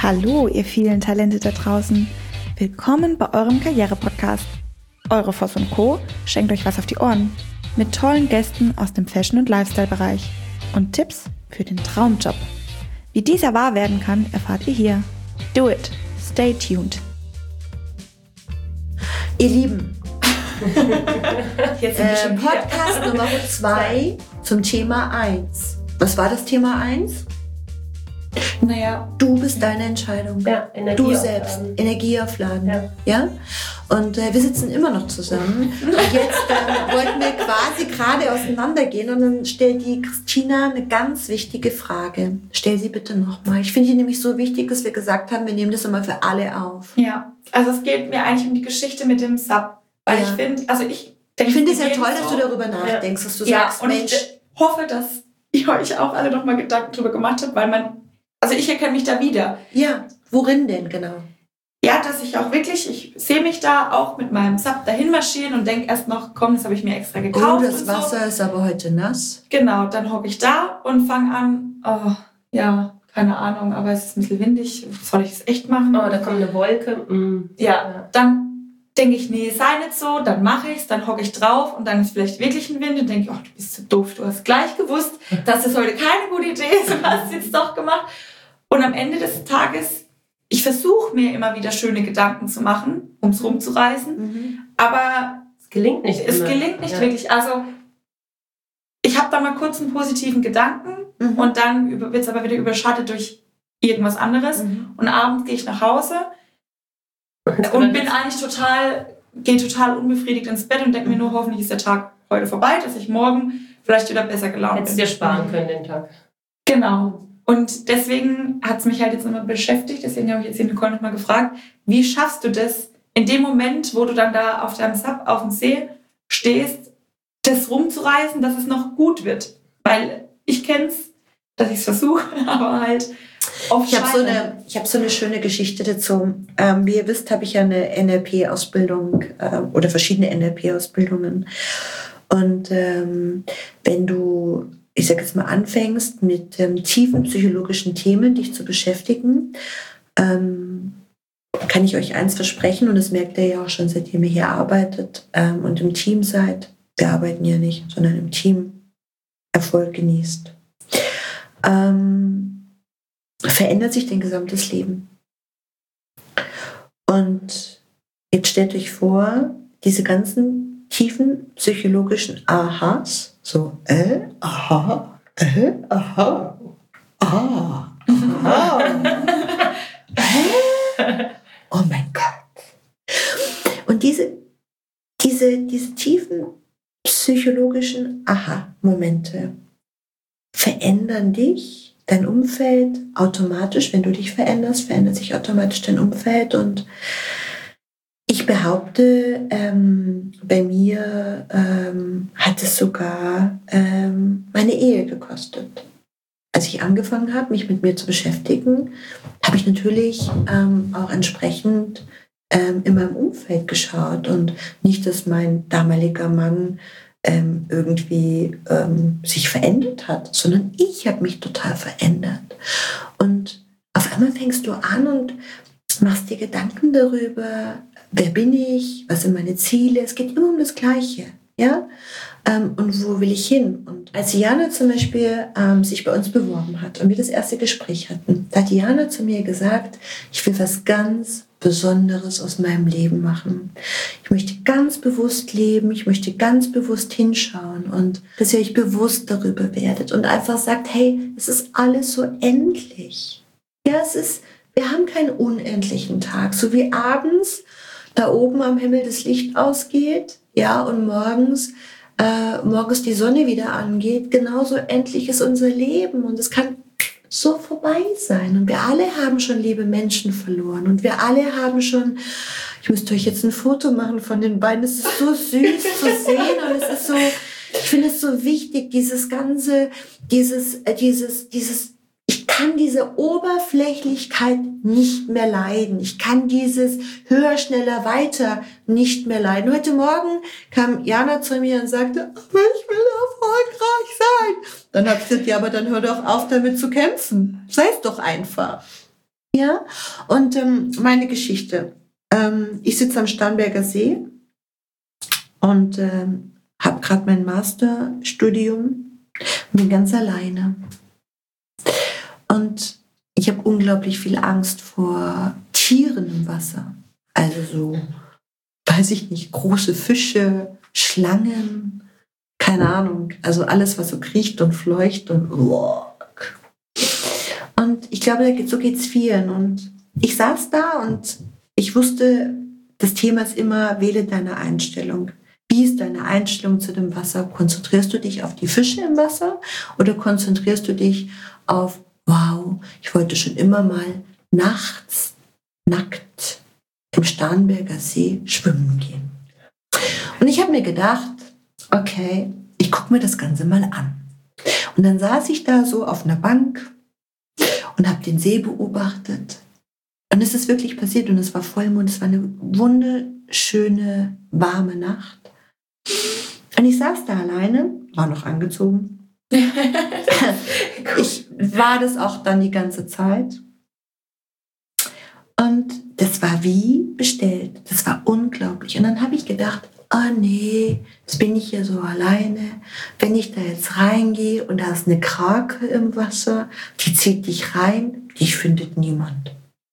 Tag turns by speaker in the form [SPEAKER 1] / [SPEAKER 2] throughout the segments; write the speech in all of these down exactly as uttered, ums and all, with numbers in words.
[SPEAKER 1] Hallo, ihr vielen Talente da draußen. Willkommen bei eurem Karriere-Podcast. Eure Voss und Co. schenkt euch was auf die Ohren. Mit tollen Gästen aus dem Fashion- und Lifestyle-Bereich. Und Tipps für den Traumjob. Wie dieser wahr werden kann, erfahrt ihr hier. Do it. Stay tuned.
[SPEAKER 2] Ihr Lieben,
[SPEAKER 3] Jetzt sind wir
[SPEAKER 2] äh,
[SPEAKER 3] schon wieder.
[SPEAKER 2] Podcast Nummer zwei zum Thema eins. Was war das Thema eins?
[SPEAKER 3] Naja,
[SPEAKER 2] Du bist deine Entscheidung.
[SPEAKER 3] ja, Energie
[SPEAKER 2] Du
[SPEAKER 3] aufladen.
[SPEAKER 2] selbst, Energie aufladen.
[SPEAKER 3] Ja.
[SPEAKER 2] Ja? Und äh, wir sitzen immer noch zusammen. Und jetzt ähm, wollten wir quasi gerade auseinandergehen. Und dann stellt die Christina eine ganz wichtige Frage. Stell sie bitte nochmal. Ich finde die nämlich so wichtig, dass wir gesagt haben, wir nehmen das immer für alle auf.
[SPEAKER 3] Ja, also es geht mir eigentlich um die Geschichte mit dem Sub. Weil
[SPEAKER 2] Ja.
[SPEAKER 3] ich finde, also ich denke...
[SPEAKER 2] Ich finde es ja
[SPEAKER 3] wir
[SPEAKER 2] toll,
[SPEAKER 3] gehen
[SPEAKER 2] dass
[SPEAKER 3] so.
[SPEAKER 2] du darüber nachdenkst, dass du
[SPEAKER 3] Ja,
[SPEAKER 2] sagst,
[SPEAKER 3] und
[SPEAKER 2] Mensch,
[SPEAKER 3] ich hoffe, dass ihr euch auch alle nochmal Gedanken drüber gemacht habt, weil man... Also ich erkenne mich da wieder.
[SPEAKER 2] ja, worin denn genau?
[SPEAKER 3] Ja, dass ich auch wirklich, ich sehe mich da auch mit meinem Sub dahin marschieren und denke erst noch, komm, das habe ich mir extra
[SPEAKER 2] Oh,
[SPEAKER 3] gekauft.
[SPEAKER 2] das
[SPEAKER 3] und
[SPEAKER 2] Wasser
[SPEAKER 3] so.
[SPEAKER 2] ist aber heute nass.
[SPEAKER 3] Genau, dann hocke ich da und fange an, oh, ja, keine Ahnung, aber es ist ein bisschen windig. Soll ich es echt machen?
[SPEAKER 4] Oh, da kommt eine Wolke. Mm.
[SPEAKER 3] Ja, dann denke ich, nee, sei nicht so, dann mache ich es, dann hocke ich drauf und dann ist vielleicht wirklich ein Wind und denke ich, oh, du bist so doof, du hast gleich gewusst, dass das heute keine gute Idee ist und hast es jetzt doch gemacht. Und am Ende des Tages, ich versuche mir immer wieder schöne Gedanken zu machen, um es rumzureißen,
[SPEAKER 2] Mhm.
[SPEAKER 3] aber
[SPEAKER 4] Es gelingt nicht
[SPEAKER 3] es
[SPEAKER 4] immer.
[SPEAKER 3] gelingt nicht
[SPEAKER 4] Ja.
[SPEAKER 3] wirklich. Also ich habe da mal kurz einen positiven Gedanken
[SPEAKER 2] Mhm.
[SPEAKER 3] und dann wird es aber wieder überschattet durch irgendwas anderes.
[SPEAKER 2] Mhm.
[SPEAKER 3] Und abends gehe ich nach Hause und bin eigentlich total, gehe total unbefriedigt ins Bett und denke mir nur, hoffentlich ist der Tag heute vorbei, dass ich morgen vielleicht wieder besser gelaunt
[SPEAKER 4] Hättest
[SPEAKER 3] bin.
[SPEAKER 4] dir sparen können den Tag.
[SPEAKER 3] Genau. Und deswegen hat es mich halt jetzt immer beschäftigt, deswegen habe ich jetzt die Nicole nochmal gefragt, wie schaffst du das in dem Moment, wo du dann da auf deinem Sub auf dem See stehst, das rumzureißen, dass es noch gut wird? Weil ich kenne es, dass ich es versuche, aber halt oft
[SPEAKER 2] Ich habe so,
[SPEAKER 3] scheitere.
[SPEAKER 2] eine, ich hab so eine schöne Geschichte dazu. Ähm, wie ihr wisst, habe ich ja eine N L P-Ausbildung äh, oder verschiedene N L P-Ausbildungen. Und ähm, wenn du, ich sage jetzt mal, anfängst mit ähm, tiefen psychologischen Themen, dich zu beschäftigen, ähm, kann ich euch eins versprechen, und das merkt ihr ja auch schon, seitdem ihr hier arbeitet ähm, und im Team seid. Wir arbeiten ja nicht, sondern im Team. Erfolg genießt. Ähm, verändert sich dein gesamtes Leben. Und jetzt stellt euch vor, diese ganzen tiefen psychologischen Ahas, so, äh, aha, äh, aha, ah, aha, äh, oh mein Gott. Und diese, diese, diese tiefen psychologischen Aha-Momente verändern dich, dein Umfeld automatisch. Wenn du dich veränderst, verändert sich automatisch dein Umfeld. Und ich behaupte, ähm, bei mir ähm, hat es sogar ähm, meine Ehe gekostet. Als ich angefangen habe, mich mit mir zu beschäftigen, habe ich natürlich ähm, auch entsprechend ähm, in meinem Umfeld geschaut. Und nicht, dass mein damaliger Mann ähm, irgendwie ähm, sich verändert hat, sondern ich habe mich total verändert. Und auf einmal fängst du an und machst dir Gedanken darüber, wer bin ich, was sind meine Ziele. Es geht immer um das Gleiche. Ja? Ähm, und wo will ich hin? Und als Jana zum Beispiel ähm, sich bei uns beworben hat und wir das erste Gespräch hatten, da hat Jana zu mir gesagt, ich will was ganz Besonderes aus meinem Leben machen. Ich möchte ganz bewusst leben, ich möchte ganz bewusst hinschauen und dass ihr euch bewusst darüber werdet und einfach sagt, hey, es ist alles so endlich. Ja, es ist, wir haben keinen unendlichen Tag, so wie abends da oben am Himmel das Licht ausgeht, ja, und morgens äh, morgens die Sonne wieder angeht, genauso endlich ist unser Leben und es kann so vorbei sein. Und wir alle haben schon liebe Menschen verloren. Und wir alle haben schon, ich müsste euch jetzt ein Foto machen von den beiden. Es ist so süß zu sehen und es ist so, ich finde es so wichtig, dieses ganze, dieses, äh, dieses, dieses, ich kann diese Oberflächlichkeit nicht mehr leiden. Ich kann dieses höher, schneller, weiter nicht mehr leiden. Heute Morgen kam Jana zu mir und sagte, aber ich will erfolgreich sein. Dann habe ich gesagt, ja, aber dann hör doch auf, damit zu kämpfen. Sei es doch einfach. Ja, und ähm, meine Geschichte. Ähm, ich sitze am Starnberger See und ähm, habe gerade mein Masterstudium, bin ganz alleine. Und ich habe unglaublich viel Angst vor Tieren im Wasser. Also so, weiß ich nicht, große Fische, Schlangen, keine Ahnung. Also alles, was so kriecht und fleucht und... Und ich glaube, so geht es vielen. Und ich saß da und ich wusste, das Thema ist immer, wähle deine Einstellung. Wie ist deine Einstellung zu dem Wasser? Konzentrierst du dich auf die Fische im Wasser oder konzentrierst du dich auf, wow, ich wollte schon immer mal nachts nackt im Starnberger See schwimmen gehen. Und ich habe mir gedacht, okay, ich gucke mir das Ganze mal an. Und dann saß ich da so auf einer Bank und habe den See beobachtet. Und es ist wirklich passiert und es war Vollmond, es war eine wunderschöne, warme Nacht. Und ich saß da alleine, war noch angezogen. Ich war das auch dann die ganze Zeit. Und das war wie bestellt. Das war unglaublich. Und dann habe ich gedacht, oh nee, jetzt bin ich hier so alleine. Wenn ich da jetzt reingehe und da ist eine Krake im Wasser, die zieht dich rein, dich findet niemand.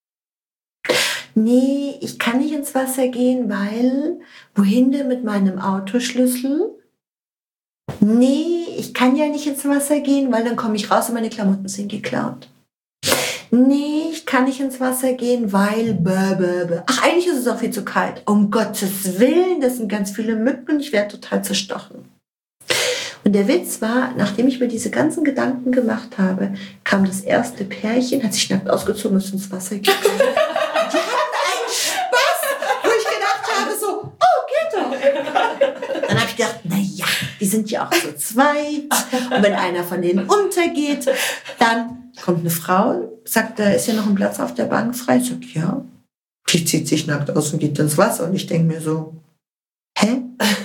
[SPEAKER 2] Nee, ich kann nicht ins Wasser gehen, weil wohin denn mit meinem Autoschlüssel? Nee, ich kann ja nicht ins Wasser gehen, weil dann komme ich raus und meine Klamotten sind geklaut. Nee, ich kann nicht ins Wasser gehen, weil... Bäh, bäh, bäh. Ach, eigentlich ist es auch viel zu kalt. Um Gottes Willen, das sind ganz viele Mücken und ich werde total zerstochen. Und der Witz war, nachdem ich mir diese ganzen Gedanken gemacht habe, kam das erste Pärchen, hat sich nackt ausgezogen und ist ins Wasser gegangen. Die hatten einen Spaß, wo ich gedacht habe, so, oh, geht doch. Dann habe ich gedacht, naja, die sind ja auch so zweit. Und wenn einer von denen untergeht, dann kommt eine Frau, sagt, da ist ja noch ein Platz auf der Bank frei. Ich sage, ja. Die zieht sich nackt aus und geht ins Wasser. Und ich denke mir so, hä?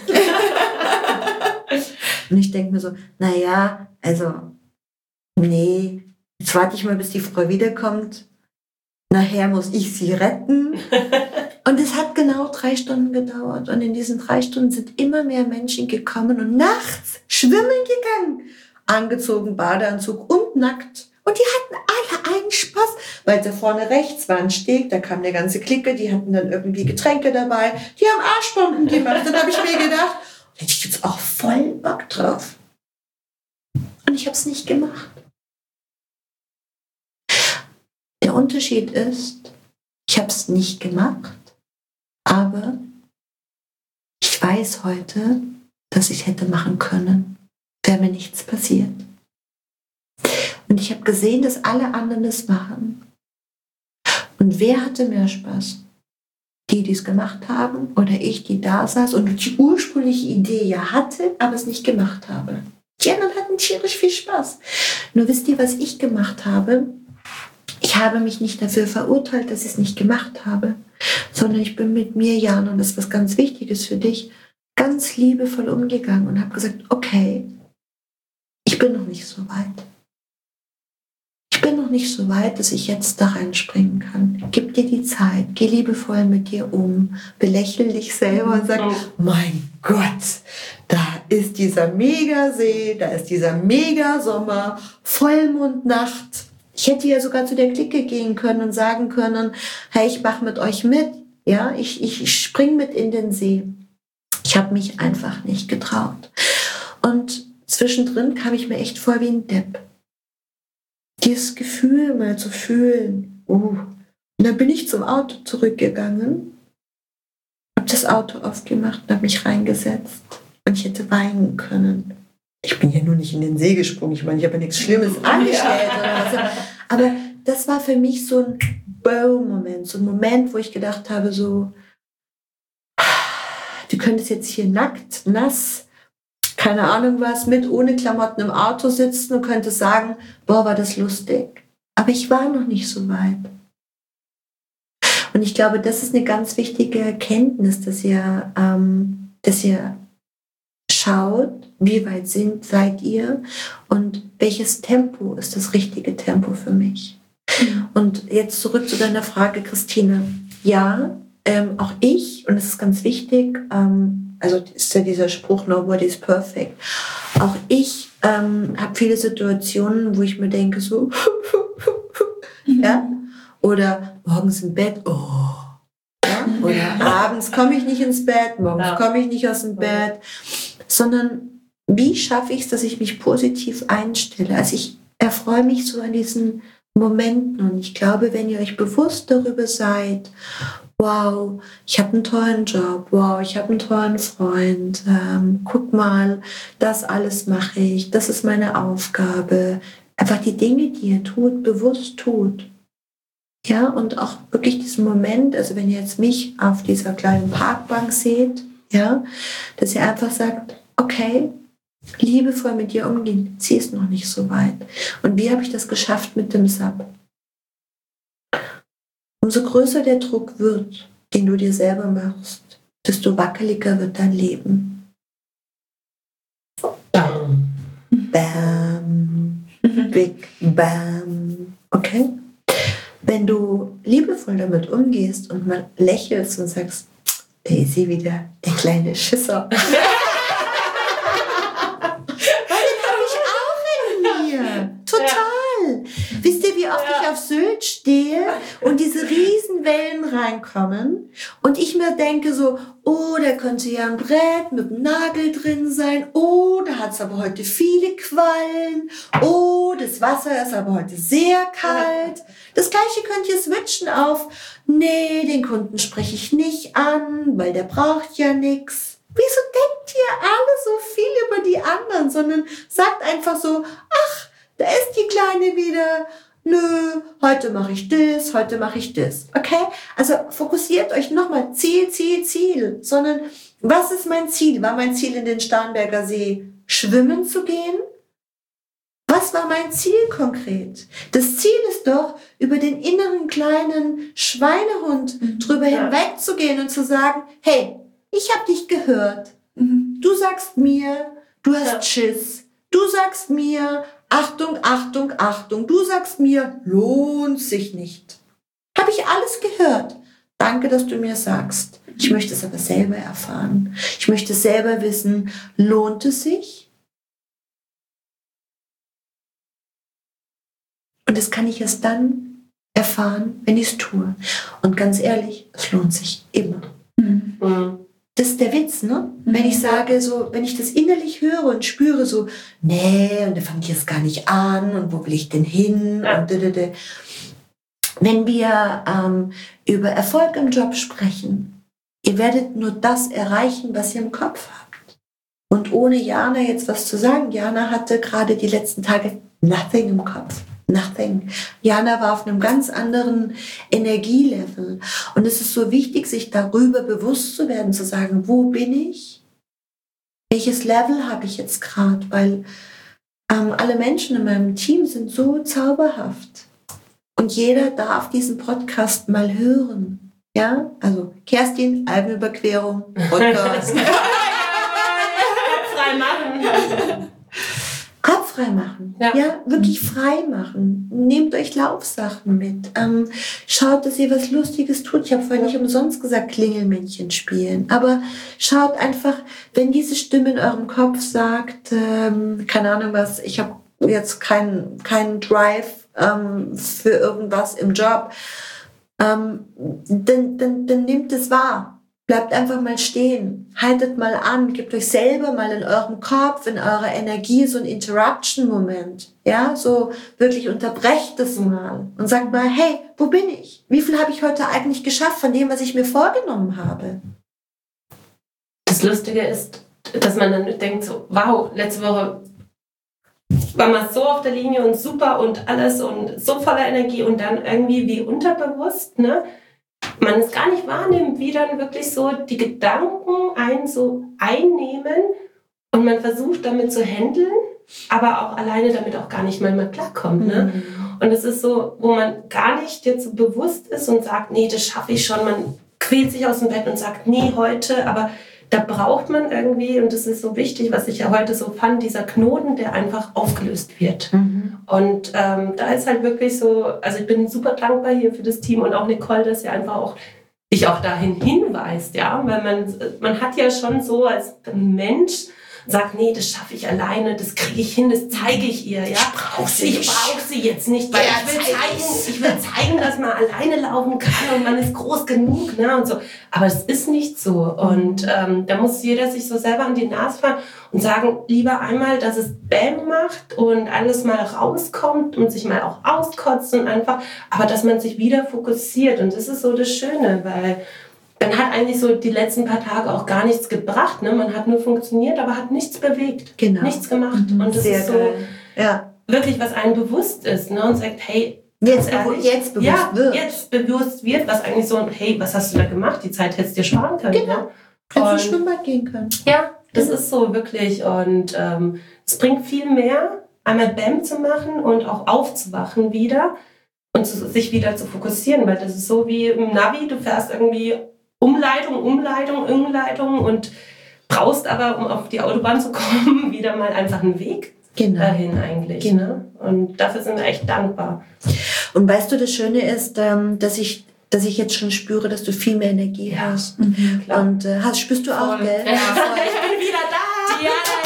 [SPEAKER 2] Und ich denke mir so, naja, also, nee, jetzt warte ich mal, bis die Frau wiederkommt. Nachher muss ich sie retten. Und es hat genau drei Stunden gedauert. Und in diesen drei Stunden sind immer mehr Menschen gekommen und nachts schwimmen gegangen. Angezogen, Badeanzug und nackt. Und die hatten alle einen Spaß, weil da vorne rechts war ein Steg, da kam eine ganze Clique, die hatten dann irgendwie Getränke dabei, die haben Arschbomben gemacht. Dann habe ich mir gedacht, da hätte ich jetzt auch voll Bock drauf. Und ich habe es nicht gemacht. Der Unterschied ist, ich habe es nicht gemacht, aber ich weiß heute, dass ich es hätte machen können, wäre mir nichts passiert. Und ich habe gesehen, dass alle anderen es machen. Und wer hatte mehr Spaß? Die, die es gemacht haben oder ich, die da saß und die ursprüngliche Idee ja hatte, aber es nicht gemacht habe. Die anderen hatten tierisch viel Spaß. Nur wisst ihr, was ich gemacht habe? Ich habe mich nicht dafür verurteilt, dass ich es nicht gemacht habe, sondern ich bin mit mir, Jan, und das ist was ganz Wichtiges für dich, ganz liebevoll umgegangen und habe gesagt, okay, ich bin noch nicht so weit. Ich bin noch nicht so weit, dass ich jetzt da reinspringen kann. Gib dir die Zeit, geh liebevoll mit dir um, belächel dich selber und sag, mein Gott, da ist dieser Megasee, da ist dieser Megasommer, Vollmondnacht. Ich hätte ja sogar zu der Clique gehen können und sagen können, hey, ich mache mit euch mit, ja, ich, ich spring mit in den See. Ich habe mich einfach nicht getraut. Und zwischendrin kam ich mir echt vor wie ein Depp. Dieses Gefühl mal zu fühlen. Uh. Und dann bin ich zum Auto zurückgegangen, habe das Auto aufgemacht und habe mich reingesetzt. Und ich hätte weinen können. Ich bin ja nur nicht in den See gesprungen. Ich meine, ich habe ja nichts Schlimmes angestellt. Oder was. Aber das war für mich so ein Bow-Moment. So ein Moment, wo ich gedacht habe, so, du könntest jetzt hier nackt, nass, keine Ahnung was, mit, ohne Klamotten im Auto sitzen und könntest sagen, boah, war das lustig. Aber ich war noch nicht so weit. Und ich glaube, das ist eine ganz wichtige Erkenntnis, dass ihr, ähm, dass ihr schaut, wie weit sind, seid ihr und welches Tempo ist das richtige Tempo für mich. Und und jetzt zurück zu deiner Frage, Christine. Ja, ähm, auch ich, und das ist ganz wichtig, ähm, also ist ja dieser Spruch, nobody is perfect. Auch ich ähm, habe viele Situationen, wo ich mir denke, so, ja, oder morgens im Bett, oh, ja, oder abends komme ich nicht ins Bett, morgens
[SPEAKER 4] Ja.
[SPEAKER 2] komme ich nicht aus dem Bett, sondern wie schaffe ich es, dass ich mich positiv einstelle? Also ich erfreue mich so an diesen Momenten und ich glaube, wenn ihr euch bewusst darüber seid, wow, ich habe einen tollen Job, wow, ich habe einen tollen Freund, ähm, guck mal, das alles mache ich, das ist meine Aufgabe. Einfach die Dinge, die ihr tut, bewusst tut. Ja, und auch wirklich diesen Moment, also wenn ihr jetzt mich auf dieser kleinen Parkbank seht, ja, dass ihr einfach sagt, okay, liebevoll mit dir umgehen, sie ist noch nicht so weit. Und wie habe ich das geschafft mit dem S A P? Umso größer der Druck wird, den du dir selber machst, desto wackeliger wird dein Leben.
[SPEAKER 4] Bam.
[SPEAKER 2] Bam. Big Bam. Okay? Wenn du liebevoll damit umgehst und mal lächelst und sagst, da ist sie wieder, der kleine Schisser. Weil den habe ich auch in mir. Total. Wisst ihr, wie oft
[SPEAKER 4] Ja.
[SPEAKER 2] ich auf Sylt stehe und diese Riesenwellen reinkommen und ich mir denke so, oh, da könnte ja ein Brett mit einem Nagel drin sein. Oh, da hat es aber heute viele Quallen. Oh, das Wasser ist aber heute sehr kalt. Das Gleiche könnt ihr switchen auf, nee, den Kunden spreche ich nicht an, weil der braucht ja nichts. Wieso denkt ihr alle so viel über die anderen, sondern sagt einfach so, ach, da ist die Kleine wieder. Nö, heute mache ich das, heute mache ich das. Okay? Also fokussiert euch nochmal. Ziel, Ziel, Ziel. Sondern, was ist mein Ziel? War mein Ziel, in den Starnberger See schwimmen zu gehen? Was war mein Ziel konkret? Das Ziel ist doch, über den inneren kleinen Schweinehund
[SPEAKER 3] Mhm.
[SPEAKER 2] drüber
[SPEAKER 4] Ja.
[SPEAKER 2] hinwegzugehen und zu sagen, hey, ich habe dich gehört.
[SPEAKER 3] Mhm.
[SPEAKER 2] Du sagst mir, du hast
[SPEAKER 4] Ja.
[SPEAKER 2] Schiss. Du sagst mir, Achtung, Achtung, Achtung. Du sagst mir, lohnt sich nicht. Habe ich alles gehört. Danke, dass du mir sagst. Ich möchte es aber selber erfahren. Ich möchte selber wissen, lohnt es sich? Und das kann ich erst dann erfahren, wenn ich es tue. Und ganz ehrlich, es lohnt sich immer.
[SPEAKER 3] Mhm.
[SPEAKER 4] Mhm.
[SPEAKER 2] Das ist der Witz, ne? Wenn ich sage, so, wenn ich das innerlich höre und spüre, so, nee, und da fange ich jetzt gar nicht an und wo will ich denn hin?
[SPEAKER 4] Ja.
[SPEAKER 2] Und dödödö. Wenn wir ähm, über Erfolg im Job sprechen, ihr werdet nur das erreichen, was ihr im Kopf habt. Und ohne Jana jetzt was zu sagen, Jana hatte gerade die letzten Tage nothing im Kopf. Nothing. Jana war auf einem ganz anderen Energielevel. Und es ist so wichtig, sich darüber bewusst zu werden, zu sagen, wo bin ich? Welches Level habe ich jetzt gerade? Weil ähm, alle Menschen in meinem Team sind so zauberhaft. Und jeder darf diesen Podcast mal hören. Ja, also Kerstin, Alpenüberquerung, Podcast.
[SPEAKER 4] Frei machen.
[SPEAKER 2] Kopf frei machen. Ja.
[SPEAKER 4] Ja.
[SPEAKER 2] wirklich frei machen. Nehmt euch Laufsachen mit. Ähm, schaut, dass ihr was Lustiges tut. Ich habe vorhin nicht umsonst gesagt, Klingelmännchen spielen. Aber schaut einfach, wenn diese Stimme in eurem Kopf sagt, ähm, keine Ahnung was, ich habe jetzt keinen keinen Drive ähm, für irgendwas im Job, ähm, dann, dann, dann nehmt es wahr. Bleibt einfach mal stehen, haltet mal an, gebt euch selber mal in eurem Kopf, in eurer Energie so einen Interruption-Moment. Ja, so wirklich unterbrecht es mal und sagt mal, hey, wo bin ich? Wie viel habe ich heute eigentlich geschafft von dem, was ich mir vorgenommen habe?
[SPEAKER 4] Das Lustige ist, dass man dann denkt so, wow, letzte Woche war man so auf der Linie und super und alles und so voller Energie und dann irgendwie wie unterbewusst, ne? Man es gar nicht wahrnimmt, wie dann wirklich so die Gedanken einen so einnehmen und man versucht damit zu handeln, aber auch alleine damit auch gar nicht manchmal klarkommt. Ne? Und es ist so, wo man gar nicht jetzt so bewusst ist und sagt, nee, das schaffe ich schon. Man quält sich aus dem Bett und sagt, nee, heute, aber da braucht man irgendwie, und das ist so wichtig, was ich ja heute so fand, dieser Knoten, der einfach aufgelöst wird.
[SPEAKER 2] Mhm.
[SPEAKER 4] Und ähm, da ist halt wirklich so, also ich bin super dankbar hier für das Team und auch Nicole, dass sie einfach auch dich auch dahin hinweist, ja, weil man, man hat ja schon so als Mensch sagt, nee, das schaffe ich alleine, das kriege ich hin, das zeige ich ihr, ja.
[SPEAKER 2] Ich brauche sie,
[SPEAKER 4] ich brauch sie jetzt nicht, weil
[SPEAKER 2] ja,
[SPEAKER 4] ich will zeigen, ich will zeigen, dass man alleine laufen kann und man ist groß genug, ne, und so. Aber es ist nicht so. Und ähm, da muss jeder sich so selber an die Nase fahren und sagen, lieber einmal, dass es Bäm macht und alles mal rauskommt und sich mal auch auskotzt und einfach, aber dass man sich wieder fokussiert. Und das ist so das Schöne, weil dann hat eigentlich so die letzten paar Tage auch gar nichts gebracht. Ne? Man hat nur funktioniert, aber hat nichts bewegt,
[SPEAKER 2] genau.
[SPEAKER 4] nichts gemacht.
[SPEAKER 2] Mhm.
[SPEAKER 4] Und das
[SPEAKER 2] Sehr
[SPEAKER 4] ist so
[SPEAKER 2] geil. Ja.
[SPEAKER 4] wirklich, was einem bewusst ist. Ne? Und sagt, hey,
[SPEAKER 2] Jetzt,
[SPEAKER 4] ehrlich,
[SPEAKER 2] jetzt bewusst
[SPEAKER 4] ja,
[SPEAKER 2] wird.
[SPEAKER 4] jetzt bewusst wird, was eigentlich so, hey, was hast du da gemacht? Die Zeit hättest du dir sparen können.
[SPEAKER 2] Genau.
[SPEAKER 4] Ja?
[SPEAKER 2] Hättest du
[SPEAKER 4] Und-
[SPEAKER 2] Schwimmbad gehen können.
[SPEAKER 4] Ja, das
[SPEAKER 2] Mhm.
[SPEAKER 4] ist so wirklich. Und ähm, es bringt viel mehr, einmal Bäm zu machen und auch aufzuwachen wieder und zu, sich wieder zu fokussieren, weil das ist so wie im Navi, du fährst irgendwie Umleitung, Umleitung, Umleitung und brauchst aber, um auf die Autobahn zu kommen, wieder mal einfach einen Weg
[SPEAKER 2] Genau.
[SPEAKER 4] dahin eigentlich.
[SPEAKER 2] Genau.
[SPEAKER 4] Ne? Und dafür sind wir echt dankbar.
[SPEAKER 2] Und weißt du, das Schöne ist, ähm, dass ich, dass ich jetzt schon spüre, dass du viel mehr Energie
[SPEAKER 4] Ja.
[SPEAKER 2] hast.
[SPEAKER 3] Mhm.
[SPEAKER 4] Klar.
[SPEAKER 2] Und äh, hast, spürst du auch,
[SPEAKER 3] Voll.
[SPEAKER 2] gell?
[SPEAKER 3] Ja, voll.
[SPEAKER 4] Ich bin wieder da!
[SPEAKER 3] Diana,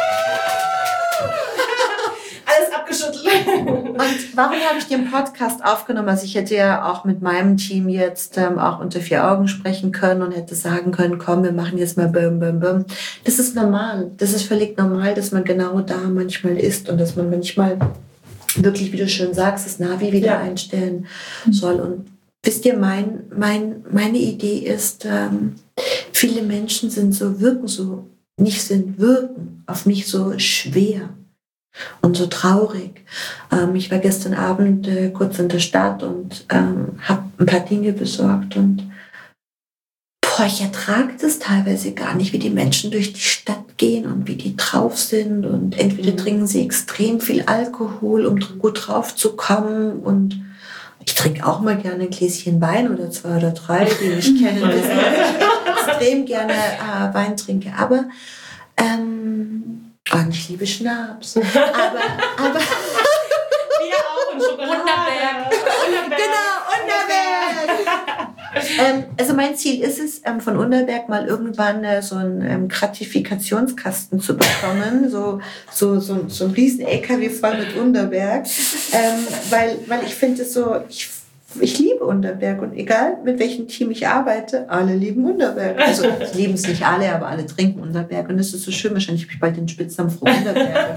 [SPEAKER 4] Alles abgeschüttelt.
[SPEAKER 2] Und warum habe ich den Podcast aufgenommen? Also ich hätte ja auch mit meinem Team jetzt ähm, auch unter vier Augen sprechen können und hätte sagen können, komm, wir machen jetzt mal bum, bum, bum. Das ist normal. Das ist völlig normal, dass man genau da manchmal ist und dass man manchmal wirklich, wie du schön sagst, das Navi wieder
[SPEAKER 4] Ja.
[SPEAKER 2] einstellen soll. Und wisst ihr, mein, mein, meine Idee ist, ähm, viele Menschen sind so, wirken so, nicht sind, wirken auf mich so schwer und so traurig. Ähm, ich war gestern Abend äh, kurz in der Stadt und ähm, habe ein paar Dinge besorgt und boah, ich ertrage das teilweise gar nicht, wie die Menschen durch die Stadt gehen und wie die drauf sind und entweder
[SPEAKER 4] Mhm.
[SPEAKER 2] trinken sie extrem viel Alkohol, um dr- gut drauf zu kommen und ich trinke auch mal gerne ein Gläschen Wein oder zwei oder drei, die mich kennen, wissen, dass ich extrem gerne äh, Wein trinke, aber ähm, und ich liebe Schnaps. Aber, aber
[SPEAKER 4] Wir auch und Schokolade.
[SPEAKER 3] Unterberg.
[SPEAKER 4] Unterberg.
[SPEAKER 2] genau, Unterberg! ähm, also mein Ziel ist es, ähm, von Unterberg mal irgendwann äh, so einen ähm, Gratifikationskasten zu bekommen, so, so, so, so ein riesen L K W voll mit Unterberg, ähm, weil, weil ich finde es so, ich Ich liebe Unterberg und egal mit welchem Team ich arbeite, alle lieben Unterberg. Also lieben es nicht alle, aber alle trinken Unterberg und es ist so schön, wahrscheinlich habe ich bald den Spitznamen Frau Unterberg.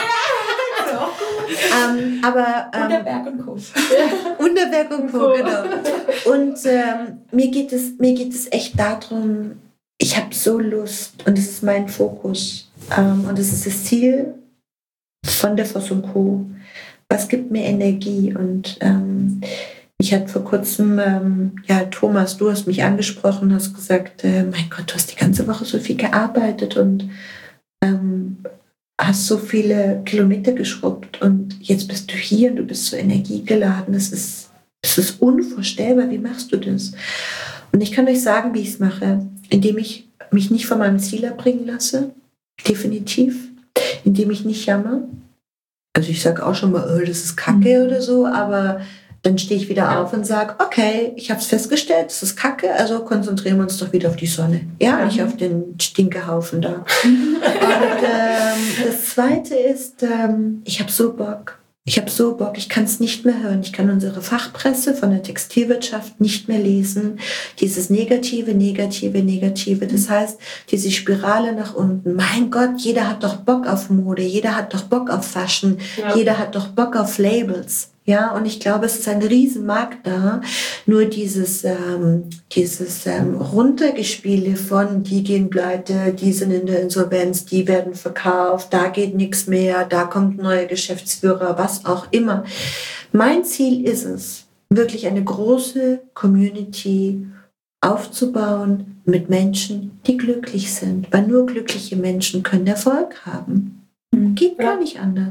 [SPEAKER 2] ähm, aber ähm,
[SPEAKER 3] Unterberg und Co.
[SPEAKER 2] Unterberg und Co. Genau. Und ähm, mir geht es mir geht es echt darum, ich habe so Lust und es ist mein Fokus ähm, und es ist das Ziel von der Voss und Co. Was gibt mir Energie und ähm, ich hatte vor kurzem, ähm, ja, Thomas, du hast mich angesprochen, hast gesagt, äh, mein Gott, du hast die ganze Woche so viel gearbeitet und ähm, hast so viele Kilometer geschrubbt und jetzt bist du hier und du bist so energiegeladen. Das ist, das ist unvorstellbar. Wie machst du das? Und ich kann euch sagen, wie ich es mache, indem ich mich nicht von meinem Ziel abbringen lasse, definitiv, indem ich nicht jammer. Also ich sage auch schon mal, oh, das ist Kacke oder so, aber dann stehe ich wieder
[SPEAKER 4] Ja.
[SPEAKER 2] auf und sage, okay, ich habe es festgestellt, es ist Kacke, also konzentrieren wir uns doch wieder auf die Sonne. Ja,
[SPEAKER 4] Ja.
[SPEAKER 2] nicht auf den Stinkehaufen da. Und ähm, das Zweite ist, ähm, ich habe so Bock. Ich habe so Bock, ich kann es nicht mehr hören. Ich kann unsere Fachpresse von der Textilwirtschaft nicht mehr lesen. Dieses Negative, Negative, Negative. Das heißt, diese Spirale nach unten. Mein Gott, jeder hat doch Bock auf Mode, jeder hat doch Bock auf Fashion,
[SPEAKER 4] Ja.
[SPEAKER 2] jeder hat doch Bock auf Labels. Ja, und ich glaube, es ist ein Riesenmarkt da. Nur dieses, ähm, dieses ähm, Runtergespiele von, die gehen pleite, die sind in der Insolvenz, die werden verkauft, da geht nichts mehr, da kommt ein neuer Geschäftsführer, was auch immer. Mein Ziel ist es, wirklich eine große Community aufzubauen mit Menschen, die glücklich sind. Weil nur glückliche Menschen können Erfolg haben. Geht gar nicht anders.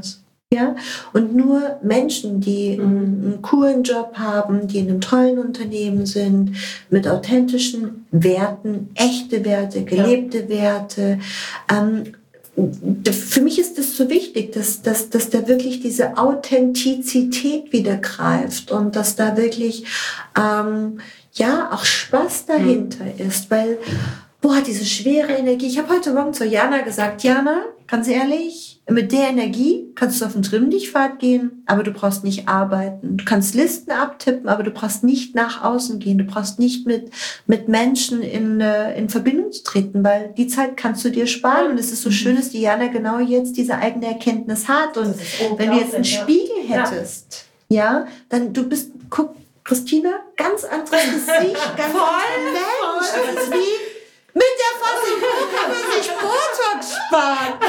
[SPEAKER 2] Ja, und nur Menschen, die einen, einen coolen Job haben, die in einem tollen Unternehmen sind, mit authentischen Werten, echte Werte, gelebte ja. Werte. Ähm, für mich ist das so wichtig, dass, dass, dass da wirklich diese Authentizität wieder greift und dass da wirklich ähm, ja auch Spaß dahinter mhm. ist, weil boah, diese schwere Energie. Ich habe heute Morgen zu Jana gesagt, Jana, ganz ehrlich, mit der Energie kannst du auf den Trimm-Dich-Pfad gehen, aber du brauchst nicht arbeiten. Du kannst Listen abtippen, aber du brauchst nicht nach außen gehen. Du brauchst nicht mit, mit Menschen in, in Verbindung zu treten, weil die Zeit kannst du dir sparen. Und es ist so schön, dass die Jana genau jetzt diese eigene Erkenntnis hat. Und wenn du jetzt einen Spiegel hättest, ja, ja dann du bist, guck, Christina, ganz anderes Gesicht, ganz anderer Mensch. Das ist wie mit der Faszination kann man sich Botox sparen.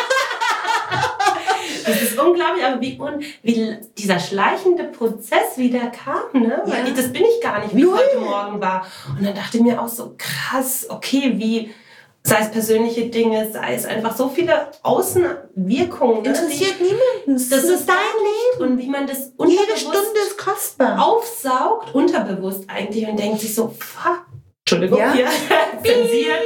[SPEAKER 4] Das ist unglaublich, aber wie, un, wie dieser schleichende Prozess wieder kam, ne? Weil ja. ich, das bin ich gar nicht, wie Null. es heute Morgen war. Und dann dachte ich mir auch so, krass, okay, wie, sei es persönliche Dinge, sei es einfach so viele Außenwirkungen. Ne?
[SPEAKER 2] Interessiert niemanden. Das, das ist dein Leben.
[SPEAKER 4] Und wie man das
[SPEAKER 2] jede Stunde ist kostbar.
[SPEAKER 4] Aufsaugt, unterbewusst eigentlich, und denkt sich so, fuck, Entschuldigung, ja? hier, zensiert.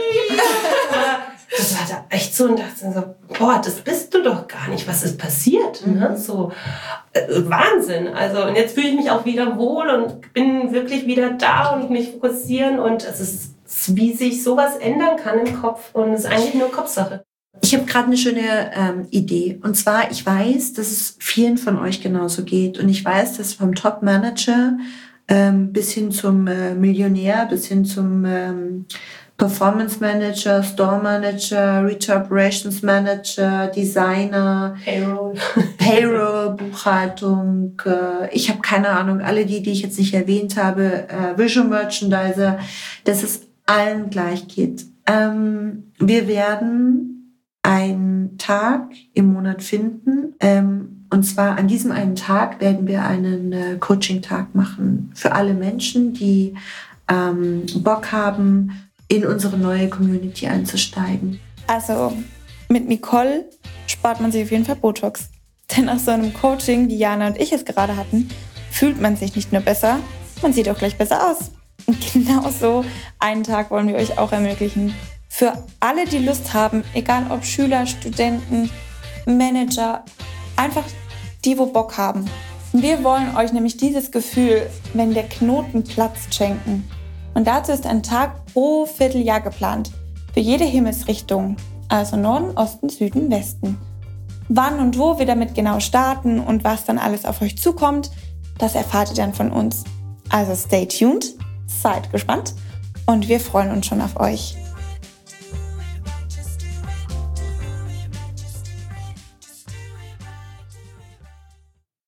[SPEAKER 4] Das war da echt so und dachte so, boah, das bist du doch gar nicht, was ist passiert? Mhm. Ne? So äh, Wahnsinn. Also und jetzt fühle ich mich auch wieder wohl und bin wirklich wieder da und mich fokussieren und es ist, wie sich sowas ändern kann im Kopf und es ist eigentlich nur Kopfsache.
[SPEAKER 2] Ich habe gerade eine schöne ähm, Idee und zwar, ich weiß, dass es vielen von euch genauso geht und ich weiß, dass vom Top-Manager ähm, bis hin zum äh, Millionär, bis hin zum ähm, Performance Manager, Store Manager, Retail Operations Manager, Designer,
[SPEAKER 4] Payroll,
[SPEAKER 2] Payroll, Buchhaltung, äh, ich habe keine Ahnung, alle die, die ich jetzt nicht erwähnt habe, äh, Visual Merchandiser, dass es allen gleich geht. Ähm, wir werden einen Tag im Monat finden, ähm, und zwar an diesem einen Tag werden wir einen äh, Coaching-Tag machen für alle Menschen, die ähm, Bock haben, in unsere neue Community einzusteigen.
[SPEAKER 1] Also mit Nicole spart man sich auf jeden Fall Botox. Denn nach so einem Coaching, wie Jana und ich es gerade hatten, fühlt man sich nicht nur besser, man sieht auch gleich besser aus. Und genau so einen Tag wollen wir euch auch ermöglichen. Für alle, die Lust haben, egal ob Schüler, Studenten, Manager, einfach die, wo Bock haben. Wir wollen euch nämlich dieses Gefühl, wenn der Knoten platzt, schenken. Und dazu ist ein Tag pro Vierteljahr geplant. Für jede Himmelsrichtung. Also Norden, Osten, Süden, Westen. Wann und wo wir damit genau starten und was dann alles auf euch zukommt, das erfahrt ihr dann von uns. Also stay tuned, seid gespannt und wir freuen uns schon auf euch.